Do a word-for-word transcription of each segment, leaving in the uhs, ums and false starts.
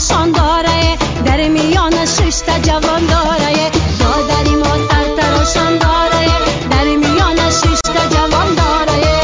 سرتراشان داره، در میان شش تا جوان داره. دادری ما سرتراشان داره، در میان شش تا جوان داره.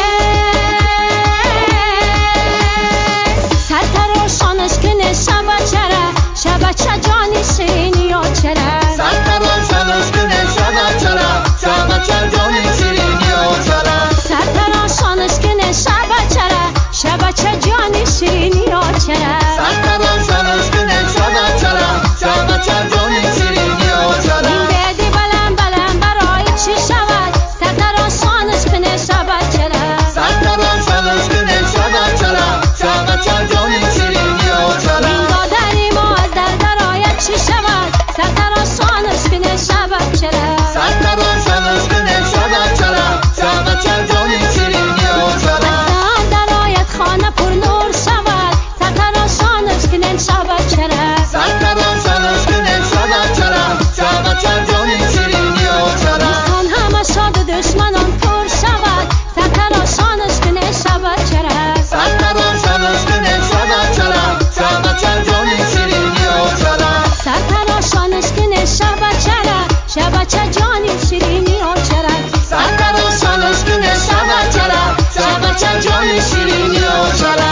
سرتراشانش کنه شبا چرا، شبا چه جانی شیرینی ها چرا. سرتراشانش کنه شبا چرا، شبا چه جانی شیرینی ها چرا. سرتراشانش کنه شبا چرا، شبا چه جانی شیرینی ها چرا. سرتراشانش کنه شبا چرا، شبا چه جانی شیرینی ها چرا. این بدی بلند بلند برای چی شود، سرتراشانش کنه شبا چرا. سرتراشانش کنه شبا چرا، شبا چه جانی شیرینی ها چرا. این دادری ما از در درایت چی شود، سرتراشانش کنه شبا چرا. سرتراشانش کنه شبا چرا، شبا چه جانی شیرینی ها چرا. از در درایت خانه پر نور شود، سرتراشانش کنه شبا چرا. سرتراشانش کنه شبا چرا، شبا چه جانی شیرینی ها چرا. دوستان همه شاد و دشمنان پر شود، سرتراشانش کنه شبا چرا. سرتراشانش کنه شبا چرا، شبا چه جانی شیرینی ها چرا. سرتراشانش کنه شبا چرا، شبا چه جانی شیرینی ها چرا. سرتراشانش کنه شبا چرا، شبا چه جانی شیرینی ها چرا.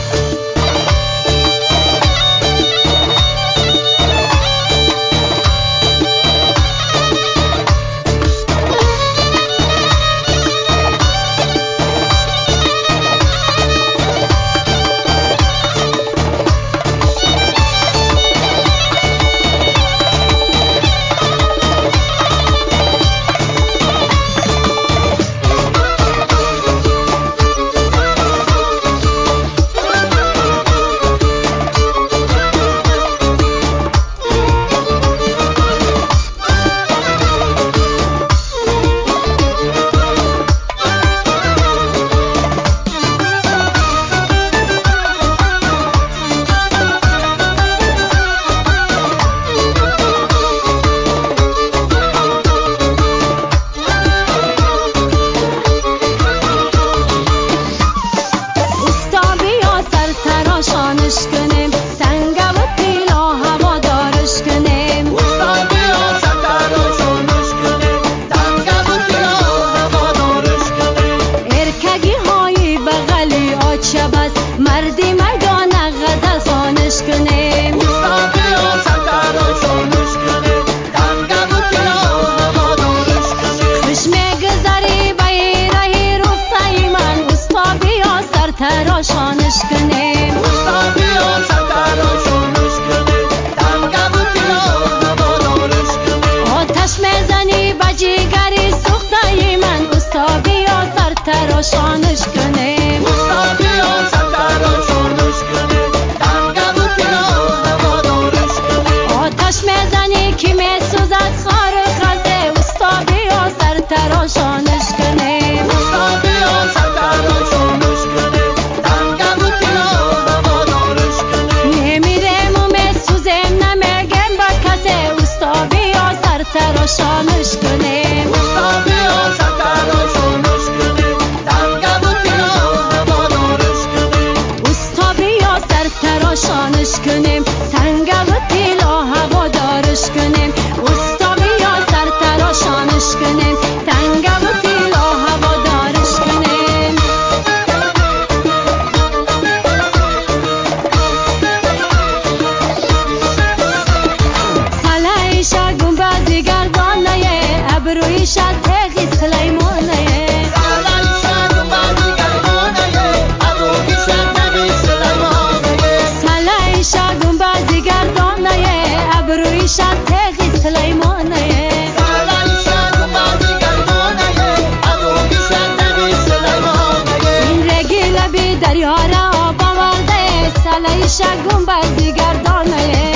سرتراشانش کنیم تنگه و پیلا هوا دارش کنیم. اوستا بیا سرتراشانش کنیم، تنگه و پیلا هوا دارش کنیم. ارکگی های بغلی آچه بس، مردی میدان غزل خوانش کنیم. اوستا بیا سرتراشانش کنیم، تنگه و پیلا هوا دارش کنیم. خوش میگذری به راه روستای من، اوستا بیا سرتراشانش کنیم. اوستا بیا سرتراشانش کنیم، تنگه و پیلا هوا دارش کنیم. آتش میزنی به جیگری سوختای من، اوستا بیا سرتراشانش کنیم. اوستا بیا سرتراشانش کنیم، تنگه و پیلا هوا دارش کنیم. آتش میزنی که میسوزد خار و خزه، اوستا بیا سرتراشانش کنیم. اوستا بیا سرتراشانش کنیم، تنگه و پیلا هوا دارش کنیم. نمیرم و میسوزم نمیگم با کسی، اوستا بیا سرتراشانش کنیم. اوستا بیا سرتراشانش کنیم، تنگه و پیلا هوا دارش کنیم. اوستا بیا سرتراشانش کنیم، تنگه و تیلا هوا دارش کنیم. اوستا بیا سرتراشانش کنیم، تنگه و تیلا هوا دارش کنیم. سلایش گنبد گردانه، ابرویش تغی سلیمانه. سلایش گنبد گردانه، ابرویش تغی سلیمانه. سلایش گنبد گردانه، ابرویش تغی سلیمانه. سلایش گنبد گردانه، ابرویش تغی سلیمانه. این رگی لبی دریا را آب آورده، سلایش گنبد گردانه.